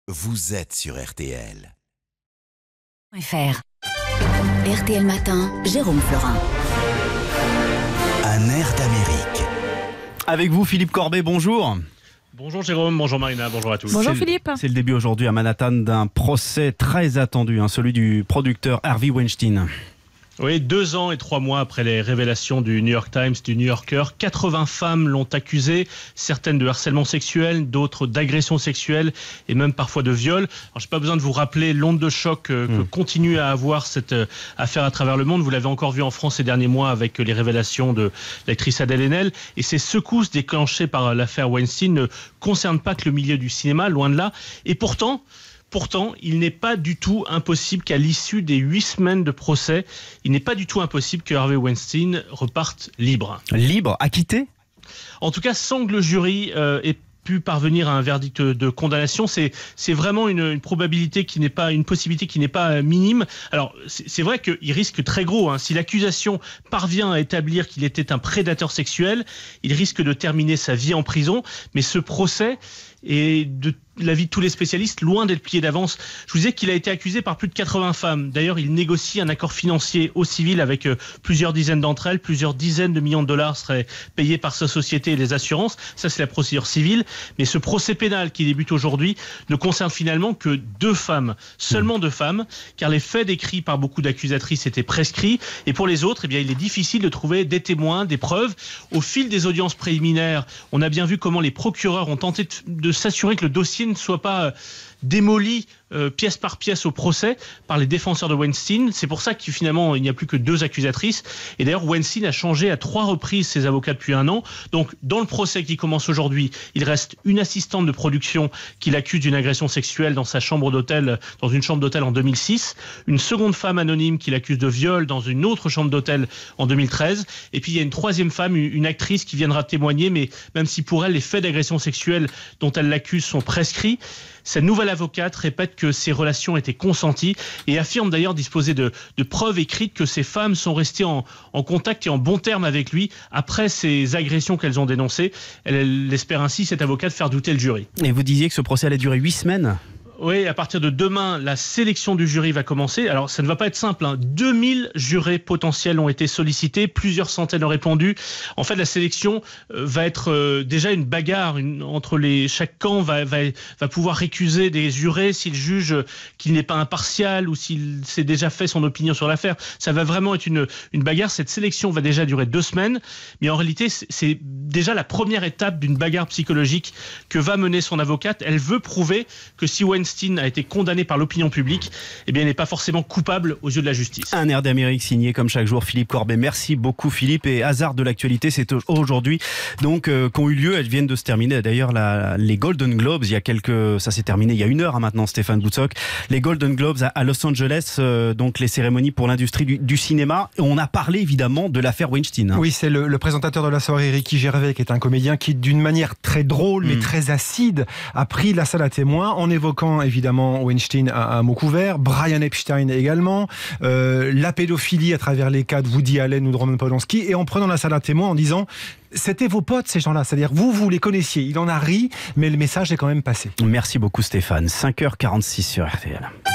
vous êtes sur RTL. .fr. RTL Matin, Jérôme Florin. Un air d'Amérique. Avec vous, Philippe Corbet, bonjour. Bonjour Jérôme, bonjour Marina, bonjour à tous. Bonjour Philippe. C'est le début aujourd'hui à Manhattan d'un procès très attendu, celui du producteur Harvey Weinstein. Oui, 2 ans et 3 mois après les révélations du New York Times, du New Yorker, 80 femmes l'ont accusé, certaines de harcèlement sexuel, d'autres d'agression sexuelle et même parfois de viol. Alors, j'ai pas besoin de vous rappeler l'onde de choc que continue à avoir cette affaire à travers le monde. Vous l'avez encore vu en France ces derniers mois avec les révélations de l'actrice Adèle Haenel. Et ces secousses déclenchées par l'affaire Weinstein ne concernent pas que le milieu du cinéma, loin de là. Et pourtant, il n'est pas du tout impossible qu'à l'issue des 8 semaines de procès, il n'est pas du tout impossible que Harvey Weinstein reparte libre. Libre, acquitté ? En tout cas, sans que le jury ait pu parvenir à un verdict de condamnation, c'est vraiment une probabilité qui n'est pas, une possibilité qui n'est pas minime. Alors, c'est vrai qu'il risque très gros. Si l'accusation parvient à établir qu'il était un prédateur sexuel, il risque de terminer sa vie en prison. Mais ce procès est, de l'avis de tous les spécialistes, loin d'être plié d'avance. Je vous disais qu'il a été accusé par plus de 80 femmes. D'ailleurs, il négocie un accord financier au civil avec plusieurs dizaines d'entre elles. Plusieurs dizaines de millions de dollars seraient payés par sa société et les assurances. Ça, c'est la procédure civile. Mais ce procès pénal qui débute aujourd'hui ne concerne finalement que 2 femmes. Seulement 2 femmes, car les faits décrits par beaucoup d'accusatrices étaient prescrits. Et pour les autres, il est difficile de trouver des témoins, des preuves. Au fil des audiences préliminaires, on a bien vu comment les procureurs ont tenté de s'assurer que le dossier ne soit pas démoli pièce par pièce au procès par les défenseurs de Weinstein. C'est pour ça qu'il finalement il n'y a plus que 2 accusatrices. Et d'ailleurs Weinstein a changé à 3 reprises ses avocats depuis 1 an. Donc dans le procès qui commence aujourd'hui, il reste une assistante de production qui l'accuse d'une agression sexuelle dans sa chambre d'hôtel, dans une chambre d'hôtel en 2006, une seconde femme anonyme qui l'accuse de viol dans une autre chambre d'hôtel en 2013, et puis il y a une 3e femme, une actrice qui viendra témoigner, mais même si pour elle les faits d'agression sexuelle dont elle l'accuse sont prescrits, cette nouvelle avocate répète que ces relations étaient consenties et affirme d'ailleurs disposer de preuves écrites que ces femmes sont restées en contact et en bons termes avec lui après ces agressions qu'elles ont dénoncées. Elle espère ainsi, cette avocate, faire douter le jury. Et vous disiez que ce procès allait durer 8 semaines ? Oui, à partir de demain, la sélection du jury va commencer. Alors, ça ne va pas être simple. 2000 jurés potentiels ont été sollicités, plusieurs centaines ont répondu. En fait, la sélection va être déjà une bagarre entre chaque camp va pouvoir récuser des jurés s'il juge qu'il n'est pas impartial ou s'il s'est déjà fait son opinion sur l'affaire. Ça va vraiment être une bagarre. Cette sélection va déjà durer 2 semaines. Mais en réalité, c'est déjà la première étape d'une bagarre psychologique que va mener son avocate. Elle veut prouver que si Weinstein a été condamné par l'opinion publique, il n'est pas forcément coupable aux yeux de la justice. Un air d'Amérique signé comme chaque jour Philippe Corbet. Merci beaucoup Philippe. Et hasard de l'actualité, c'est aujourd'hui donc qu'ont eu lieu, elles viennent de se terminer d'ailleurs les Golden Globes. Ça s'est terminé il y a 1 heure maintenant, Stéphane Boutsock. Les Golden Globes à Los Angeles, donc les cérémonies pour l'industrie du cinéma. Et on a parlé évidemment de l'affaire Weinstein. Oui, c'est le présentateur de la soirée, Ricky Gervais, qui est un comédien qui, d'une manière très drôle mais très acide, a pris la salle à témoins en évoquant évidemment Weinstein à mot couvert, Brian Epstein également, la pédophilie à travers les cas de Woody Allen ou de Roman Polanski, et en prenant la salle à témoins en disant c'était vos potes ces gens-là, c'est-à-dire vous les connaissiez. Il en a ri, mais le message est quand même passé. Merci beaucoup Stéphane. 5h46 sur RTL.